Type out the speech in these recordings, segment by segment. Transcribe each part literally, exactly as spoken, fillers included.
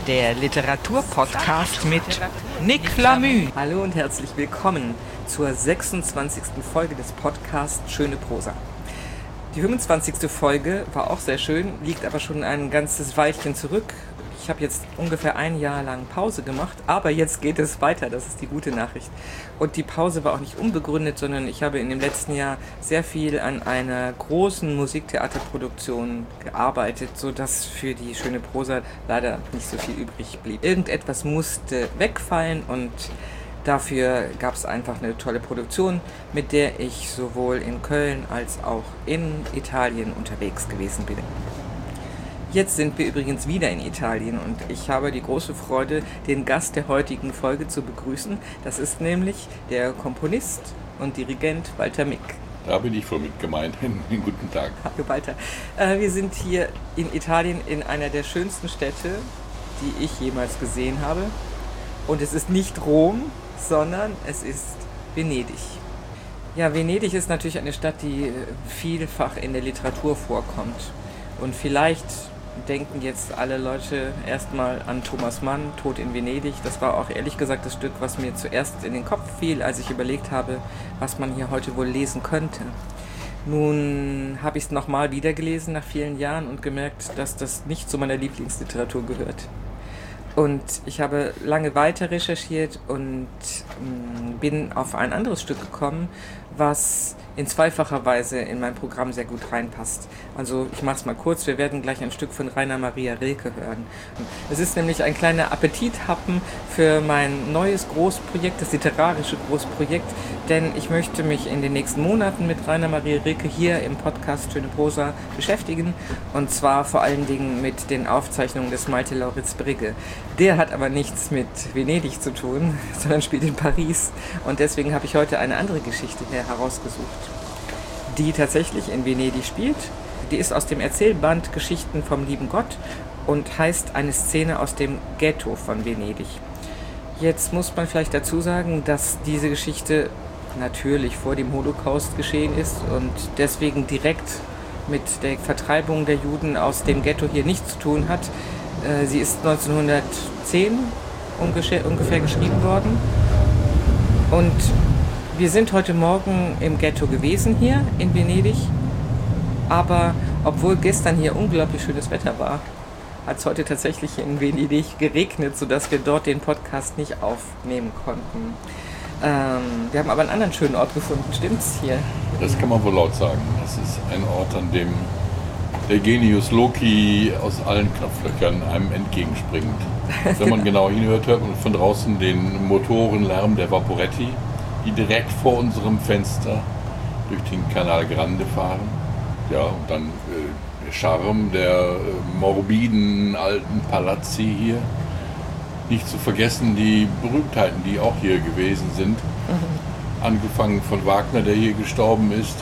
der Literaturpodcast mit Nick Flamü. Hallo und herzlich willkommen zur sechsundzwanzigsten Folge des Podcasts Schöne Prosa. Die fünfundzwanzigste Folge war auch sehr schön, liegt aber schon ein ganzes Weilchen zurück. Ich habe jetzt ungefähr ein Jahr lang Pause gemacht, aber jetzt geht es weiter, das ist die gute Nachricht. Und die Pause war auch nicht unbegründet, sondern ich habe in dem letzten Jahr sehr viel an einer großen Musiktheaterproduktion gearbeitet, sodass für die Schöne Prosa leider nicht so viel übrig blieb. Irgendetwas musste wegfallen und dafür gab es einfach eine tolle Produktion, mit der ich sowohl in Köln als auch in Italien unterwegs gewesen bin. Jetzt sind wir übrigens wieder in Italien und ich habe die große Freude, den Gast der heutigen Folge zu begrüßen. Das ist nämlich der Komponist und Dirigent Walter Mick. Da bin ich voll mit gemeint. Guten Tag. Hallo Walter. Äh, wir sind hier in Italien in einer der schönsten Städte, die ich jemals gesehen habe. Und es ist nicht Rom, sondern es ist Venedig. Ja, Venedig ist natürlich eine Stadt, die vielfach in der Literatur vorkommt. Und vielleicht denken jetzt alle Leute erstmal an Thomas Mann, Tod in Venedig. Das war auch ehrlich gesagt das Stück, was mir zuerst in den Kopf fiel, als ich überlegt habe, was man hier heute wohl lesen könnte. Nun habe ich es nochmal wieder gelesen nach vielen Jahren und gemerkt, dass das nicht zu meiner Lieblingsliteratur gehört. Und ich habe lange weiter recherchiert und mh, bin auf ein anderes Stück gekommen, was in zweifacher Weise in mein Programm sehr gut reinpasst. Also ich mache es mal kurz, wir werden gleich ein Stück von Rainer Maria Rilke hören. Es ist nämlich ein kleiner Appetithappen für mein neues Großprojekt, das literarische Großprojekt, denn ich möchte mich in den nächsten Monaten mit Rainer Maria Rilke hier im Podcast Schöne Prosa beschäftigen, und zwar vor allen Dingen mit den Aufzeichnungen des Malte Lauritz Brigge. Der hat aber nichts mit Venedig zu tun, sondern spielt in Paris, und deswegen habe ich heute eine andere Geschichte hier herausgesucht, die tatsächlich in Venedig spielt. Die ist aus dem Erzählband Geschichten vom lieben Gott und heißt Eine Szene aus dem Ghetto von Venedig. Jetzt muss man vielleicht dazu sagen, dass diese Geschichte natürlich vor dem Holocaust geschehen ist und deswegen direkt mit der Vertreibung der Juden aus dem Ghetto hier nichts zu tun hat. Sie ist neunzehnhundertzehn ungefähr geschrieben worden, und wir sind heute Morgen im Ghetto gewesen hier in Venedig, aber obwohl gestern hier unglaublich schönes Wetter war, hat es heute tatsächlich in Venedig geregnet, sodass wir dort den Podcast nicht aufnehmen konnten. Ähm, wir haben aber einen anderen schönen Ort gefunden, stimmt's hier? Das kann man wohl laut sagen. Das ist ein Ort, an dem der Genius Loki aus allen Knopflöchern einem entgegenspringt. Wenn man genau hinhört, hört man von draußen den Motorenlärm der Vaporetti, die direkt vor unserem Fenster durch den Canal Grande fahren. Ja, und dann äh, der Charme der äh, morbiden alten Palazzi hier. Nicht zu vergessen die Berühmtheiten, die auch hier gewesen sind. Mhm. Angefangen von Wagner, der hier gestorben ist.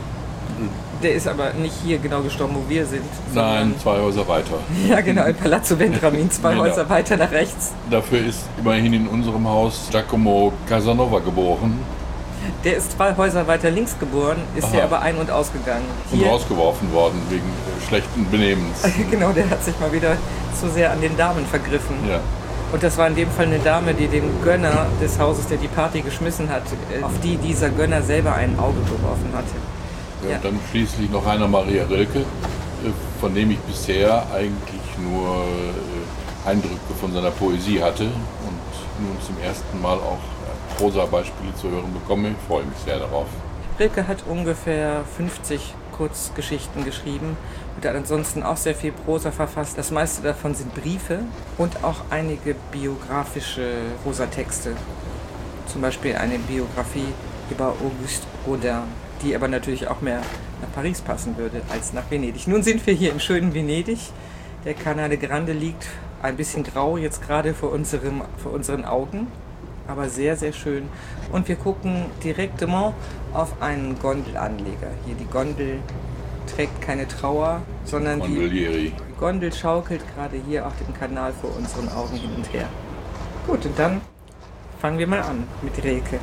Der ist aber nicht hier genau gestorben, wo wir sind. Nein, zwei Häuser weiter. Ja, genau, in Palazzo Vendramin, zwei genau. Häuser weiter nach rechts. Dafür ist immerhin in unserem Haus Giacomo Casanova geboren. Der ist zwei Häuser weiter links geboren, ist Aha. hier aber ein- und ausgegangen. Und hier rausgeworfen worden wegen äh, schlechten Benehmens. Genau, der hat sich mal wieder zu sehr an den Damen vergriffen. Ja. Und das war in dem Fall eine Dame, die den Gönner des Hauses, der die Party geschmissen hat, auf die dieser Gönner selber ein Auge geworfen hatte. Ja, Ja. und dann schließlich noch Rainer Maria Rilke, von dem ich bisher eigentlich nur Eindrücke von seiner Poesie hatte und nun zum ersten Mal auch Prosa-Beispiele zu hören bekomme. Ich freue mich sehr darauf. Rilke hat ungefähr fünfzig Kurzgeschichten geschrieben und hat ansonsten auch sehr viel Prosa verfasst. Das meiste davon sind Briefe und auch einige biografische Prosatexte. Zum Beispiel eine Biografie über Auguste Rodin, die aber natürlich auch mehr nach Paris passen würde als nach Venedig. Nun sind wir hier im schönen Venedig. Der Canale Grande liegt ein bisschen grau jetzt gerade vor, unserem, vor unseren Augen, aber sehr, sehr schön. Und wir gucken direktement auf einen Gondelanleger. Hier die Gondel trägt keine Trauer, sondern die Gondel schaukelt gerade hier auf dem Kanal vor unseren Augen hin und her. Gut, und dann fangen wir mal an mit Rilke.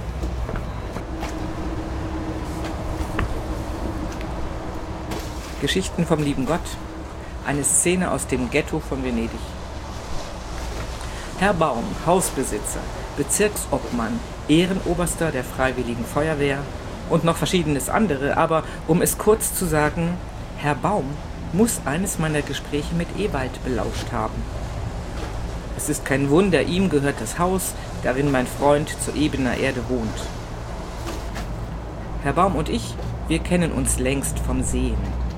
Geschichten vom lieben Gott, eine Szene aus dem Ghetto von Venedig. Herr Baum, Hausbesitzer, Bezirksobmann, Ehrenoberster der Freiwilligen Feuerwehr und noch verschiedenes andere, aber um es kurz zu sagen, Herr Baum muss eines meiner Gespräche mit Ewald belauscht haben. Es ist kein Wunder, ihm gehört das Haus, darin mein Freund zu ebener Erde wohnt. Herr Baum und ich, wir kennen uns längst vom Sehen.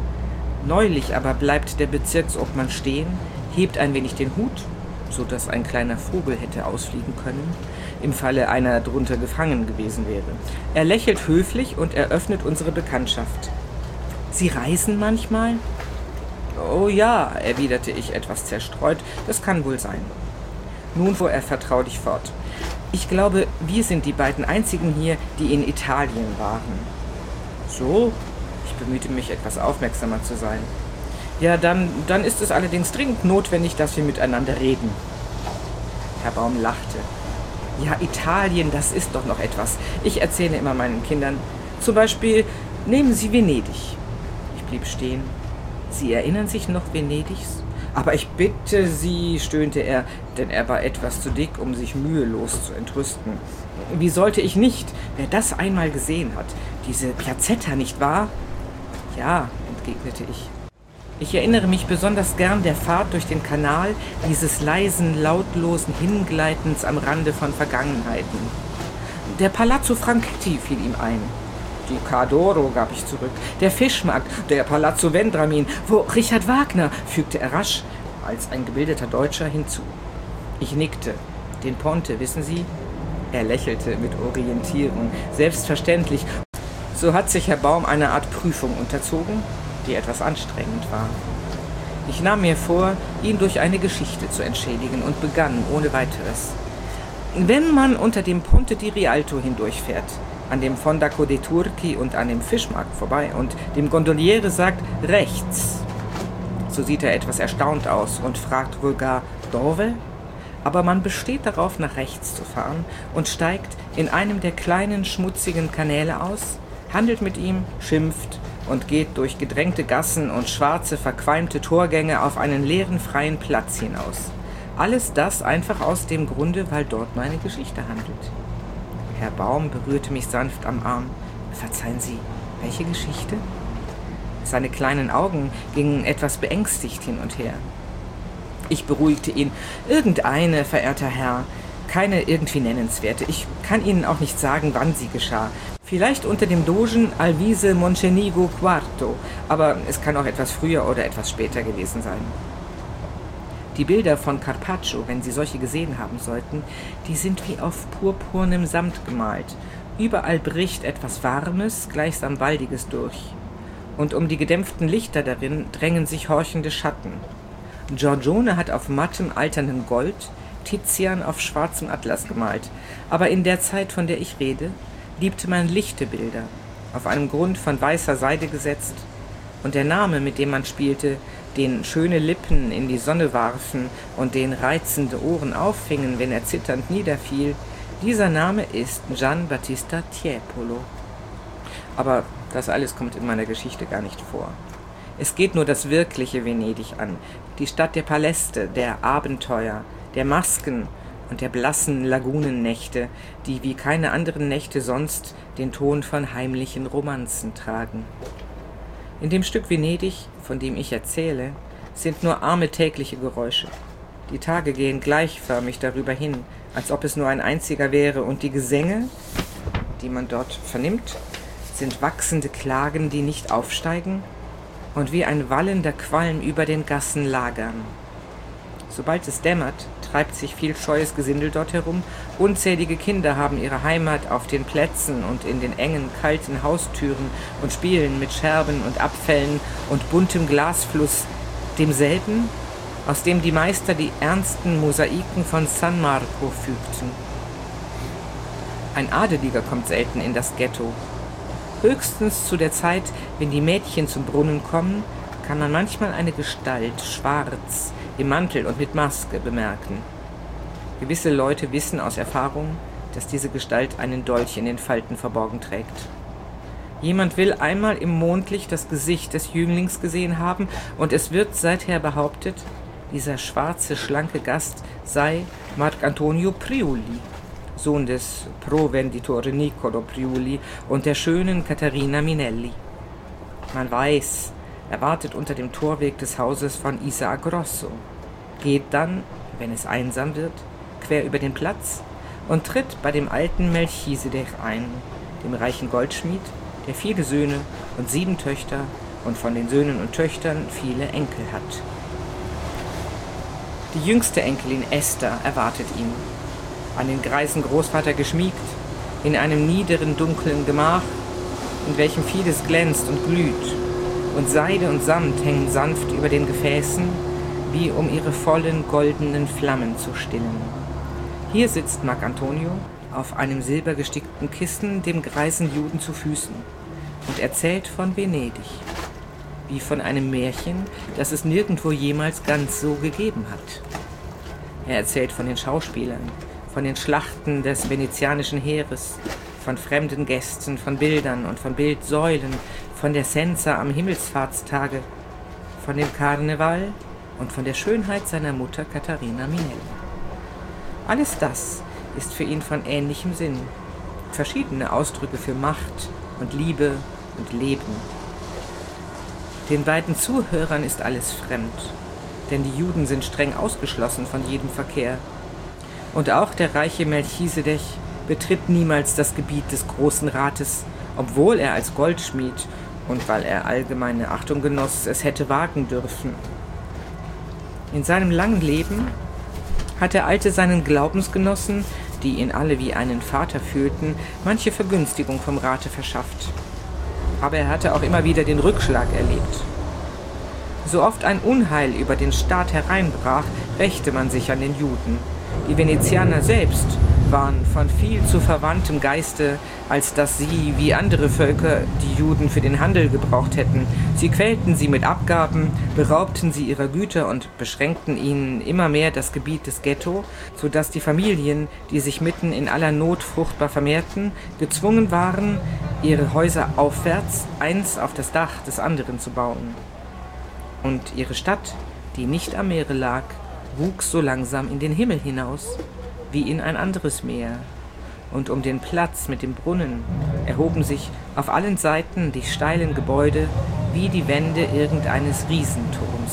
Neulich aber bleibt der Bezirksobmann stehen, hebt ein wenig den Hut, so dass ein kleiner Vogel hätte ausfliegen können, im Falle einer drunter gefangen gewesen wäre. Er lächelt höflich und eröffnet unsere Bekanntschaft. »Sie reisen manchmal?« »Oh ja«, erwiderte ich etwas zerstreut, »das kann wohl sein.« Nun fuhr er vertraulich fort. »Ich glaube, wir sind die beiden einzigen hier, die in Italien waren.« »So?« Ich bemühte mich, etwas aufmerksamer zu sein. »Ja, dann, dann ist es allerdings dringend notwendig, dass wir miteinander reden.« Herr Baum lachte. »Ja, Italien, das ist doch noch etwas. Ich erzähle immer meinen Kindern. Zum Beispiel, nehmen Sie Venedig.« Ich blieb stehen. »Sie erinnern sich noch Venedigs?« »Aber ich bitte Sie«, stöhnte er, denn er war etwas zu dick, um sich mühelos zu entrüsten. »Wie sollte ich nicht? Wer das einmal gesehen hat. Diese Piazzetta, nicht wahr?« »Ja«, entgegnete ich. »Ich erinnere mich besonders gern der Fahrt durch den Kanal, dieses leisen, lautlosen Hingleitens am Rande von Vergangenheiten. Der Palazzo Franchetti fiel ihm ein. Die Cadoro, gab ich zurück. Der Fischmarkt, der Palazzo Vendramin, wo Richard Wagner, fügte er rasch, als ein gebildeter Deutscher hinzu. Ich nickte. Den Ponte, wissen Sie?« Er lächelte mit Orientierung. »Selbstverständlich. So hat sich Herr Baum einer Art Prüfung unterzogen, die etwas anstrengend war. Ich nahm mir vor, ihn durch eine Geschichte zu entschädigen und begann ohne weiteres. Wenn man unter dem Ponte di Rialto hindurchfährt, an dem Fondaco dei Turchi und an dem Fischmarkt vorbei und dem Gondoliere sagt, rechts, so sieht er etwas erstaunt aus und fragt vulgar, dove? Aber man besteht darauf, nach rechts zu fahren und steigt in einem der kleinen, schmutzigen Kanäle aus, handelt mit ihm, schimpft und geht durch gedrängte Gassen und schwarze, verqualmte Torgänge auf einen leeren, freien Platz hinaus. Alles das einfach aus dem Grunde, weil dort meine Geschichte handelt. Herr Baum berührte mich sanft am Arm. »Verzeihen Sie, welche Geschichte?« Seine kleinen Augen gingen etwas beängstigt hin und her. Ich beruhigte ihn. »Irgendeine, verehrter Herr, keine irgendwie nennenswerte. Ich kann Ihnen auch nicht sagen, wann sie geschah. Vielleicht unter dem Dogen Alvise Mocenigo Quarto, aber es kann auch etwas früher oder etwas später gewesen sein. Die Bilder von Carpaccio, wenn Sie solche gesehen haben sollten, die sind wie auf purpurnem Samt gemalt. Überall bricht etwas Warmes, gleichsam Waldiges durch. Und um die gedämpften Lichter darin drängen sich horchende Schatten. Giorgione hat auf mattem, alterndem Gold, Tizian auf schwarzem Atlas gemalt. Aber in der Zeit, von der ich rede, liebte man lichte Bilder, auf einem Grund von weißer Seide gesetzt. Und der Name, mit dem man spielte, den schöne Lippen in die Sonne warfen und den reizende Ohren auffingen, wenn er zitternd niederfiel, dieser Name ist Gian Battista Tiepolo. Aber das alles kommt in meiner Geschichte gar nicht vor. Es geht nur das wirkliche Venedig an, die Stadt der Paläste, der Abenteuer, der Masken und der blassen Lagunennächte, die wie keine anderen Nächte sonst den Ton von heimlichen Romanzen tragen. In dem Stück Venedig, von dem ich erzähle, sind nur arme tägliche Geräusche. Die Tage gehen gleichförmig darüber hin, als ob es nur ein einziger wäre, und die Gesänge, die man dort vernimmt, sind wachsende Klagen, die nicht aufsteigen und wie ein wallender Qualm über den Gassen lagern. Sobald es dämmert, treibt sich viel scheues Gesindel dort herum. Unzählige Kinder haben ihre Heimat auf den Plätzen und in den engen, kalten Haustüren und spielen mit Scherben und Abfällen und buntem Glasfluss, demselben, aus dem die Meister die ernsten Mosaiken von San Marco fügten. Ein Adeliger kommt selten in das Ghetto. Höchstens zu der Zeit, wenn die Mädchen zum Brunnen kommen, kann man manchmal eine Gestalt, schwarz, im Mantel und mit Maske bemerken. Gewisse Leute wissen aus Erfahrung, dass diese Gestalt einen Dolch in den Falten verborgen trägt. Jemand will einmal im Mondlicht das Gesicht des Jünglings gesehen haben, und es wird seither behauptet, dieser schwarze, schlanke Gast sei Marcantonio Priuli, Sohn des Provenditore Niccolo Priuli und der schönen Caterina Minelli. Man weiß, er wartet unter dem Torweg des Hauses von Isaac Grosso, geht dann, wenn es einsam wird, quer über den Platz und tritt bei dem alten Melchisedech ein, dem reichen Goldschmied, der viele Söhne und sieben Töchter und von den Söhnen und Töchtern viele Enkel hat. Die jüngste Enkelin Esther erwartet ihn, an den greisen Großvater geschmiegt, in einem niederen, dunklen Gemach, in welchem vieles glänzt und glüht, und Seide und Samt hängen sanft über den Gefäßen, wie um ihre vollen, goldenen Flammen zu stillen. Hier sitzt Marcantonio auf einem silbergestickten Kissen dem greisen Juden zu Füßen und erzählt von Venedig, wie von einem Märchen, das es nirgendwo jemals ganz so gegeben hat. Er erzählt von den Schauspielern, von den Schlachten des venezianischen Heeres, von fremden Gästen, von Bildern und von Bildsäulen, von der Senza am Himmelfahrtstage, von dem Karneval und von der Schönheit seiner Mutter Caterina Minelli. Alles das ist für ihn von ähnlichem Sinn, verschiedene Ausdrücke für Macht und Liebe und Leben. Den beiden Zuhörern ist alles fremd, denn die Juden sind streng ausgeschlossen von jedem Verkehr. Und auch der reiche Melchisedech betritt niemals das Gebiet des Großen Rates, obwohl er als Goldschmied und weil er allgemeine Achtung genoss, es hätte wagen dürfen. In seinem langen Leben hat der Alte seinen Glaubensgenossen, die ihn alle wie einen Vater fühlten, manche Vergünstigung vom Rate verschafft. Aber er hatte auch immer wieder den Rückschlag erlebt. So oft ein Unheil über den Staat hereinbrach, rächte man sich an den Juden. Die Venezianer selbst waren von viel zu verwandtem Geiste, als dass sie, wie andere Völker, die Juden für den Handel gebraucht hätten. Sie quälten sie mit Abgaben, beraubten sie ihrer Güter und beschränkten ihnen immer mehr das Gebiet des Ghetto, so dass die Familien, die sich mitten in aller Not fruchtbar vermehrten, gezwungen waren, ihre Häuser aufwärts, eins auf das Dach des anderen zu bauen. Und ihre Stadt, die nicht am Meere lag, wuchs so langsam in den Himmel hinaus, wie in ein anderes Meer, und um den Platz mit dem Brunnen erhoben sich auf allen Seiten die steilen Gebäude wie die Wände irgendeines Riesenturms.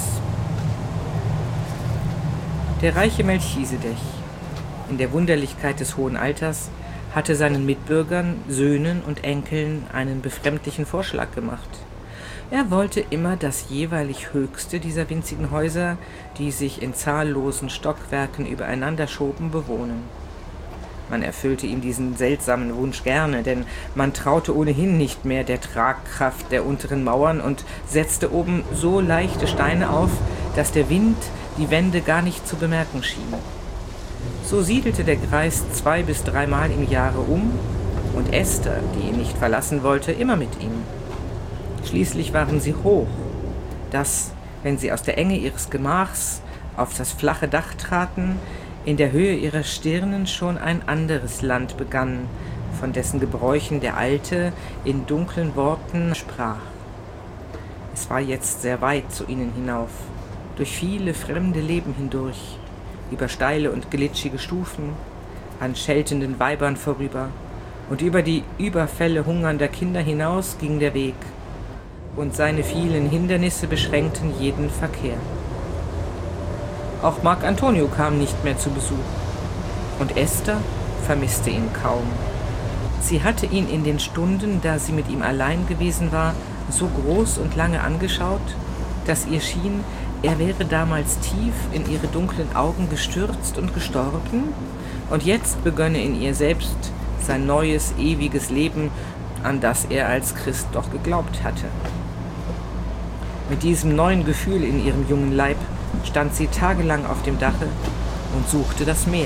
Der reiche Melchisedech, in der Wunderlichkeit des hohen Alters, hatte seinen Mitbürgern, Söhnen und Enkeln einen befremdlichen Vorschlag gemacht. Er wollte immer das jeweilig höchste dieser winzigen Häuser, die sich in zahllosen Stockwerken übereinander schoben, bewohnen. Man erfüllte ihm diesen seltsamen Wunsch gerne, denn man traute ohnehin nicht mehr der Tragkraft der unteren Mauern und setzte oben so leichte Steine auf, dass der Wind die Wände gar nicht zu bemerken schien. So siedelte der Greis zwei bis dreimal im Jahre um und Esther, die ihn nicht verlassen wollte, immer mit ihm. Schließlich waren sie hoch, dass, wenn sie aus der Enge ihres Gemachs auf das flache Dach traten, in der Höhe ihrer Stirnen schon ein anderes Land begann, von dessen Gebräuchen der Alte in dunklen Worten sprach. Es war jetzt sehr weit zu ihnen hinauf, durch viele fremde Leben hindurch, über steile und glitschige Stufen, an scheltenden Weibern vorüber, und über die Überfälle hungernder Kinder hinaus ging der Weg, und seine vielen Hindernisse beschränkten jeden Verkehr. Auch Marcantonio kam nicht mehr zu Besuch, und Esther vermisste ihn kaum. Sie hatte ihn in den Stunden, da sie mit ihm allein gewesen war, so groß und lange angeschaut, dass ihr schien, er wäre damals tief in ihre dunklen Augen gestürzt und gestorben, und jetzt begönne in ihr selbst sein neues, ewiges Leben, an das er als Christ doch geglaubt hatte. Mit diesem neuen Gefühl in ihrem jungen Leib stand sie tagelang auf dem Dache und suchte das Meer.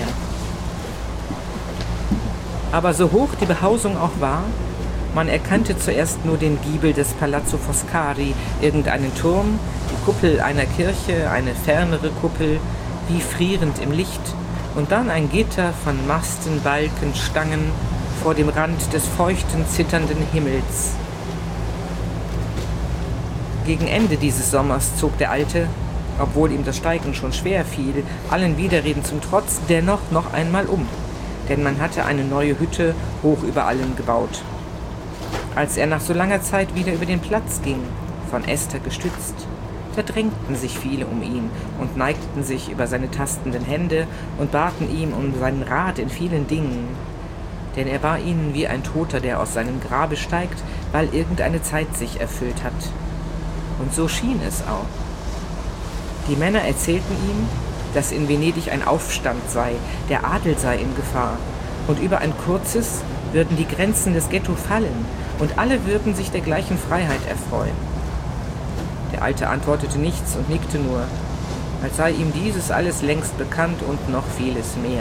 Aber so hoch die Behausung auch war, man erkannte zuerst nur den Giebel des Palazzo Foscari, irgendeinen Turm, die Kuppel einer Kirche, eine fernere Kuppel, wie frierend im Licht, und dann ein Gitter von Masten, Balken, Stangen vor dem Rand des feuchten, zitternden Himmels. Gegen Ende dieses Sommers zog der Alte, obwohl ihm das Steigen schon schwer fiel, allen Widerreden zum Trotz, dennoch noch einmal um. Denn man hatte eine neue Hütte hoch über allen gebaut. Als er nach so langer Zeit wieder über den Platz ging, von Esther gestützt, da drängten sich viele um ihn und neigten sich über seine tastenden Hände und baten ihm um seinen Rat in vielen Dingen. Denn er war ihnen wie ein Toter, der aus seinem Grabe steigt, weil irgendeine Zeit sich erfüllt hat. Und so schien es auch. Die Männer erzählten ihm, dass in Venedig ein Aufstand sei, der Adel sei in Gefahr, und über ein kurzes würden die Grenzen des Ghetto fallen, und alle würden sich der gleichen Freiheit erfreuen. Der Alte antwortete nichts und nickte nur, als sei ihm dieses alles längst bekannt und noch vieles mehr.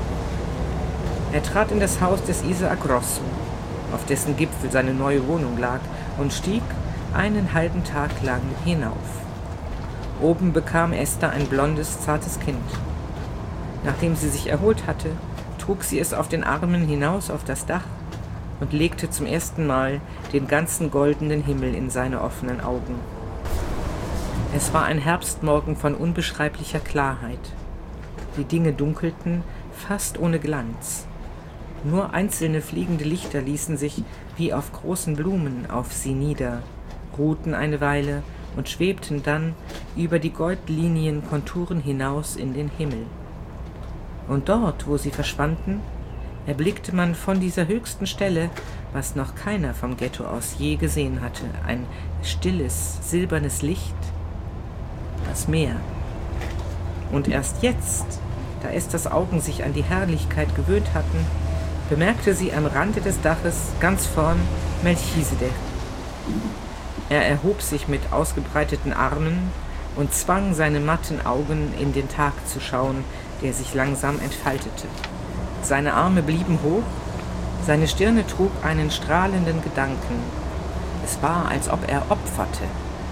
Er trat in das Haus des Isaac Rosso, auf dessen Gipfel seine neue Wohnung lag, und stieg einen halben Tag lang hinauf. Oben bekam Esther ein blondes, zartes Kind. Nachdem sie sich erholt hatte, trug sie es auf den Armen hinaus auf das Dach und legte zum ersten Mal den ganzen goldenen Himmel in seine offenen Augen. Es war ein Herbstmorgen von unbeschreiblicher Klarheit. Die Dinge dunkelten, fast ohne Glanz. Nur einzelne fliegende Lichter ließen sich wie auf großen Blumen auf sie nieder, ruhten eine Weile und schwebten dann über die goldlinien Konturen hinaus in den Himmel. Und dort, wo sie verschwanden, erblickte man von dieser höchsten Stelle, was noch keiner vom Ghetto aus je gesehen hatte, ein stilles, silbernes Licht, das Meer. Und erst jetzt, da Esthers Augen sich an die Herrlichkeit gewöhnt hatten, bemerkte sie am Rande des Daches ganz vorn Melchisedech. Er erhob sich mit ausgebreiteten Armen und zwang seine matten Augen in den Tag zu schauen, der sich langsam entfaltete. Seine Arme blieben hoch, seine Stirne trug einen strahlenden Gedanken. Es war, als ob er opferte.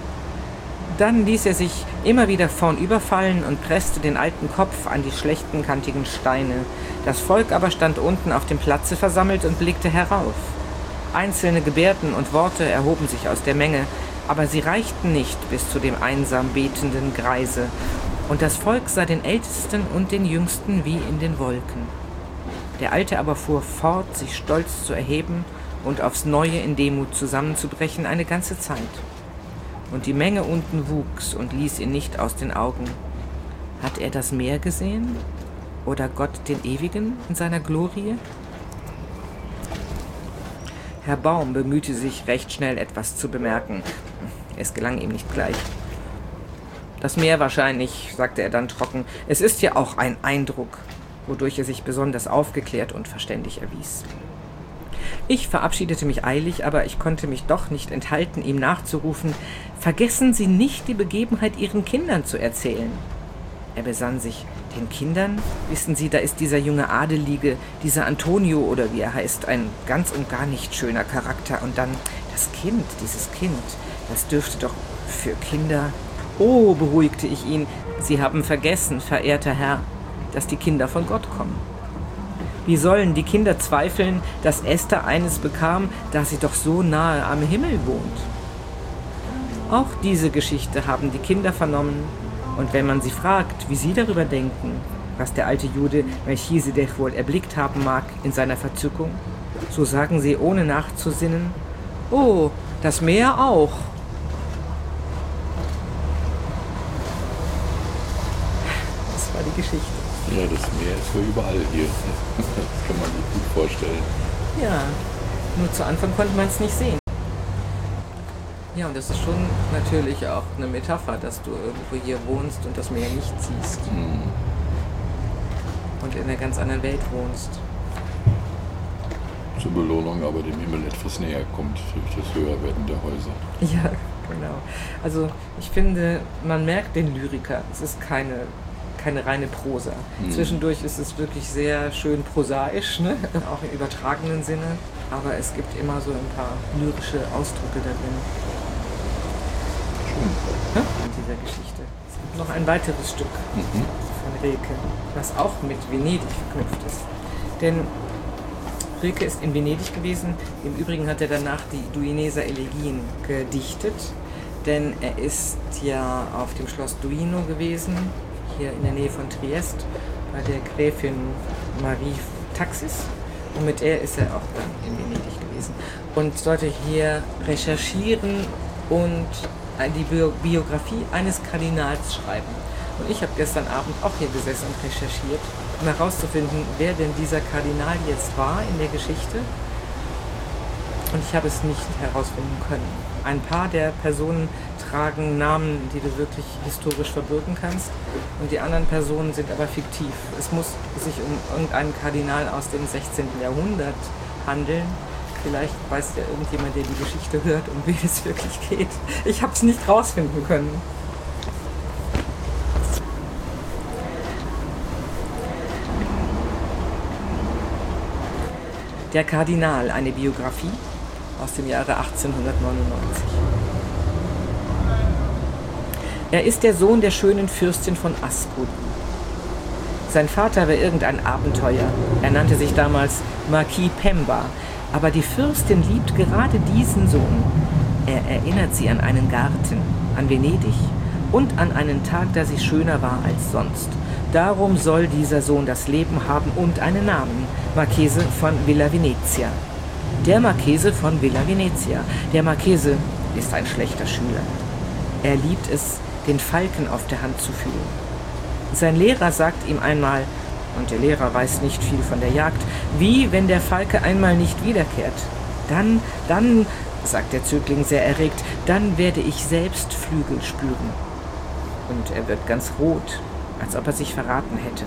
Dann ließ er sich immer wieder vornüberfallen und presste den alten Kopf an die schlechten, kantigen Steine. Das Volk aber stand unten auf dem Platze versammelt und blickte herauf. Einzelne Gebärden und Worte erhoben sich aus der Menge, aber sie reichten nicht bis zu dem einsam betenden Greise, und das Volk sah den Ältesten und den Jüngsten wie in den Wolken. Der Alte aber fuhr fort, sich stolz zu erheben und aufs Neue in Demut zusammenzubrechen eine ganze Zeit. Und die Menge unten wuchs und ließ ihn nicht aus den Augen. Hat er das Meer gesehen? Oder Gott den Ewigen in seiner Glorie? Herr Baum bemühte sich, recht schnell etwas zu bemerken. Es gelang ihm nicht gleich. Das Meer wahrscheinlich, sagte er dann trocken. Es ist ja auch ein Eindruck, wodurch er sich besonders aufgeklärt und verständig erwies. Ich verabschiedete mich eilig, aber ich konnte mich doch nicht enthalten, ihm nachzurufen, vergessen Sie nicht, die Begebenheit Ihren Kindern zu erzählen. Er besann sich. Den Kindern? Wissen Sie, da ist dieser junge Adelige, dieser Antonio oder wie er heißt, ein ganz und gar nicht schöner Charakter. Und dann das Kind, dieses Kind, das dürfte doch für Kinder... Oh, beruhigte ich ihn, Sie haben vergessen, verehrter Herr, dass die Kinder von Gott kommen. Wie sollen die Kinder zweifeln, dass Esther eines bekam, da sie doch so nahe am Himmel wohnt? Auch diese Geschichte haben die Kinder vernommen, und wenn man sie fragt, wie sie darüber denken, was der alte Jude Melchisedech wohl erblickt haben mag in seiner Verzückung, so sagen sie ohne nachzusinnen, oh, das Meer auch. Das war die Geschichte. Ja, das Meer ist ja überall hier. Das kann man sich gut vorstellen. Ja, nur zu Anfang konnte man es nicht sehen. Ja, und das ist schon natürlich auch eine Metapher, dass du irgendwo hier wohnst und das Meer nicht siehst. Mhm. Und in einer ganz anderen Welt wohnst. Zur Belohnung aber dem Himmel etwas näher kommt durch das Höherwerden der Häuser. Ja, genau. Also ich finde, man merkt den Lyriker. Es ist keine, keine reine Prosa. Mhm. Zwischendurch ist es wirklich sehr schön prosaisch, ne? Auch im übertragenen Sinne. Aber es gibt immer so ein paar lyrische Ausdrücke da drin. Schön. In dieser Geschichte. Es gibt noch ein weiteres Stück mhm. von Rilke, was auch mit Venedig verknüpft ist. Denn Rilke ist in Venedig gewesen. Im Übrigen hat er danach die Duineser Elegien gedichtet. denn er ist ja auf dem Schloss Duino gewesen, hier in der Nähe von Triest, bei der Gräfin Marie Taxis. Und mit der ist er auch dann in Venedig gewesen und sollte hier recherchieren und die Bio- Biografie eines Kardinals schreiben. Und ich habe gestern Abend auch hier gesessen und recherchiert, um herauszufinden, wer denn dieser Kardinal jetzt war in der Geschichte. Und ich habe es nicht herausfinden können. Ein paar der Personen tragen Namen, die du wirklich historisch verbürgen kannst. Und die anderen Personen sind aber fiktiv. Es muss sich um irgendeinen Kardinal aus dem sechzehnten Jahrhundert handeln. Vielleicht weiß ja irgendjemand, der die Geschichte hört, um wen es wirklich geht. Ich habe es nicht rausfinden können. Der Kardinal, eine Biografie aus dem Jahre achtzehnhundertneunundneunzig. Er ist der Sohn der schönen Fürstin von Ascoli. Sein Vater war irgendein Abenteuer. Er nannte sich damals Marquis Pemba, aber die Fürstin liebt gerade diesen Sohn. Er erinnert sie an einen Garten, an Venedig und an einen Tag, da sie schöner war als sonst. Darum soll dieser Sohn das Leben haben und einen Namen, Marchese von Villa Venezia. Der Marchese von Villa Venezia. Der Marchese ist ein schlechter Schüler. Er liebt es, den Falken auf der Hand zu fühlen. Sein Lehrer sagt ihm einmal, und der Lehrer weiß nicht viel von der Jagd, wie wenn der Falke einmal nicht wiederkehrt. Dann, dann, sagt der Zögling sehr erregt, dann werde ich selbst Flügel spüren. Und er wird ganz rot, als ob er sich verraten hätte.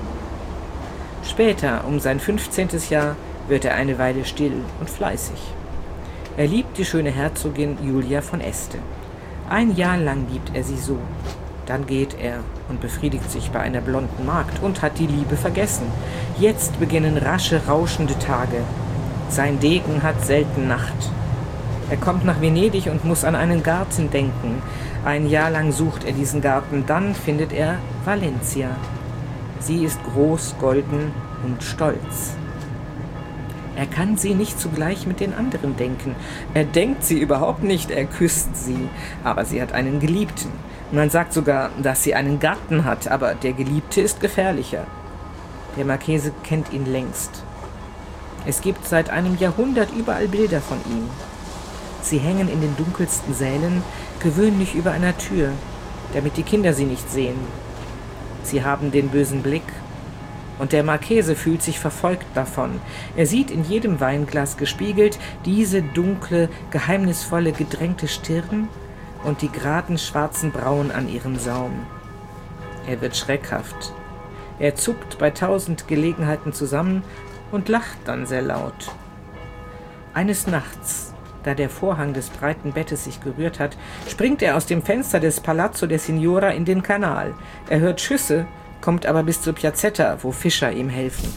Später, um sein fünfzehntes Jahr, wird er eine Weile still und fleißig. Er liebt die schöne Herzogin Julia von Este. Ein Jahr lang liebt er sie so. Dann geht er und befriedigt sich bei einer blonden Magd und hat die Liebe vergessen. Jetzt beginnen rasche, rauschende Tage. Sein Degen hat selten Nacht. Er kommt nach Venedig und muss an einen Garten denken. Ein Jahr lang sucht er diesen Garten, dann findet er Valencia. Sie ist groß, golden und stolz. Er kann sie nicht zugleich mit den anderen denken. Er denkt sie überhaupt nicht, er küsst sie. Aber sie hat einen Geliebten. Man sagt sogar, dass sie einen Gatten hat, aber der Geliebte ist gefährlicher. Der Marchese kennt ihn längst. Es gibt seit einem Jahrhundert überall Bilder von ihm. Sie hängen in den dunkelsten Sälen, gewöhnlich über einer Tür, damit die Kinder sie nicht sehen. Sie haben den bösen Blick. Und der Marchese fühlt sich verfolgt davon. Er sieht in jedem Weinglas gespiegelt diese dunkle, geheimnisvolle, gedrängte Stirn und die geraden schwarzen Brauen an ihrem Saum. Er wird schreckhaft. Er zuckt bei tausend Gelegenheiten zusammen und lacht dann sehr laut. Eines Nachts, da der Vorhang des breiten Bettes sich gerührt hat, springt er aus dem Fenster des Palazzo der Signora in den Kanal. Er hört Schüsse, kommt aber bis zur Piazzetta, wo Fischer ihm helfen.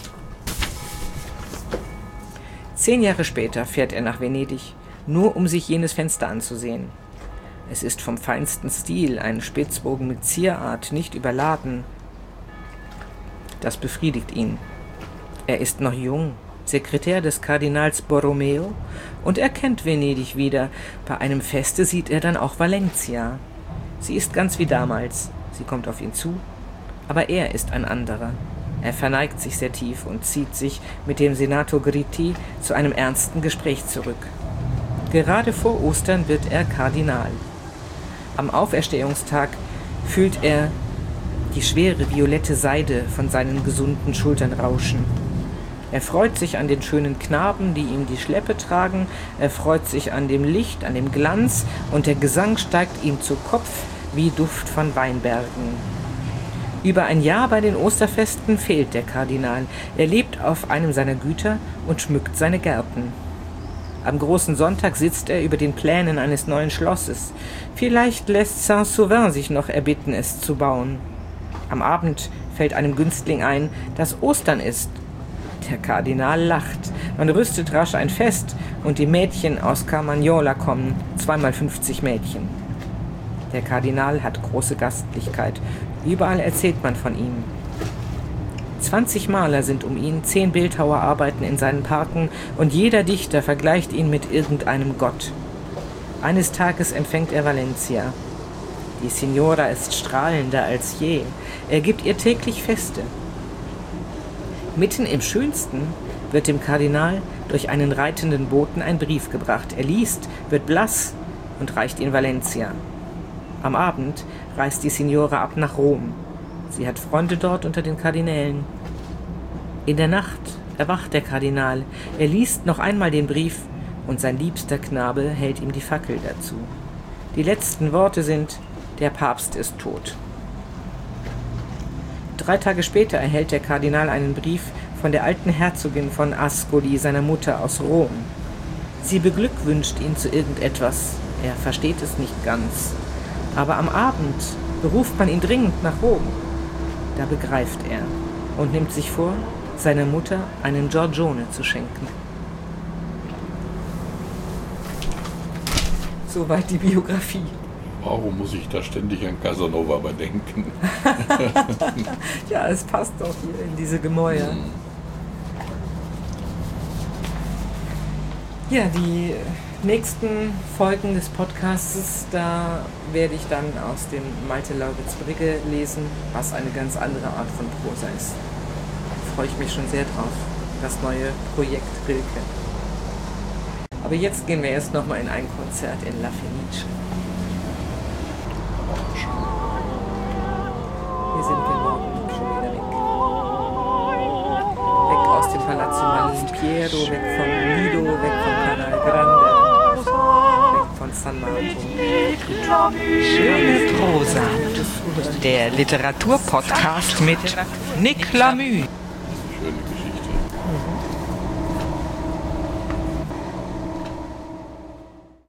Zehn Jahre später fährt er nach Venedig, nur um sich jenes Fenster anzusehen. Es ist vom feinsten Stil, ein Spitzbogen mit Zierart, nicht überladen. Das befriedigt ihn. Er ist noch jung, Sekretär des Kardinals Borromeo, und er kennt Venedig wieder. Bei einem Feste sieht er dann auch Valencia. Sie ist ganz wie damals. Sie kommt auf ihn zu, aber er ist ein anderer. Er verneigt sich sehr tief und zieht sich mit dem Senator Gritti zu einem ernsten Gespräch zurück. Gerade vor Ostern wird er Kardinal. Am Auferstehungstag fühlt er die schwere violette Seide von seinen gesunden Schultern rauschen. Er freut sich an den schönen Knaben, die ihm die Schleppe tragen. Er freut sich an dem Licht, an dem Glanz, und der Gesang steigt ihm zu Kopf wie Duft von Weinbergen. Über ein Jahr bei den Osterfesten fehlt der Kardinal. Er lebt auf einem seiner Güter und schmückt seine Gärten. Am großen Sonntag sitzt er über den Plänen eines neuen Schlosses. Vielleicht lässt Saint-Sauvin sich noch erbitten, es zu bauen. Am Abend fällt einem Günstling ein, dass Ostern ist. Der Kardinal lacht. Man rüstet rasch ein Fest und die Mädchen aus Carmagnola kommen, zweimal fünfzig Mädchen. Der Kardinal hat große Gastlichkeit. Überall erzählt man von ihm. Zwanzig Maler sind um ihn, zehn Bildhauer arbeiten in seinen Parken und jeder Dichter vergleicht ihn mit irgendeinem Gott. Eines Tages empfängt er Valencia. Die Signora ist strahlender als je. Er gibt ihr täglich Feste. Mitten im Schönsten wird dem Kardinal durch einen reitenden Boten ein Brief gebracht. Er liest, wird blass und reicht ihn Valencia. Am Abend reist die Signora ab nach Rom. Sie hat Freunde dort unter den Kardinälen. In der Nacht erwacht der Kardinal. Er liest noch einmal den Brief und sein liebster Knabe hält ihm die Fackel dazu. Die letzten Worte sind: Der Papst ist tot. Drei Tage später erhält der Kardinal einen Brief von der alten Herzogin von Ascoli, seiner Mutter aus Rom. Sie beglückwünscht ihn zu irgendetwas. Er versteht es nicht ganz. Aber am Abend beruft man ihn dringend nach Rom. Da begreift er und nimmt sich vor, seiner Mutter einen Giorgione zu schenken. Soweit die Biografie. Warum muss ich da ständig an Casanova bedenken? Ja, es passt doch hier in diese Gemäuer. Hm. Ja, die nächsten Folgen des Podcasts, da werde ich dann aus dem Malte Lauritz Brigge lesen, was eine ganz andere Art von Prosa ist. Da freue ich mich schon sehr drauf, das neue Projekt Rilke. Aber jetzt gehen wir erst nochmal in ein Konzert in La Fenice. Hier sind wir morgen schon wieder weg. Weg aus dem Palazzo Malipiero, weg vom Lido, weg vom Canal Grande, weg von San Marco. Schöne Prosa. Der Literaturpodcast mit Nick Lamü. Schöne Geschichte.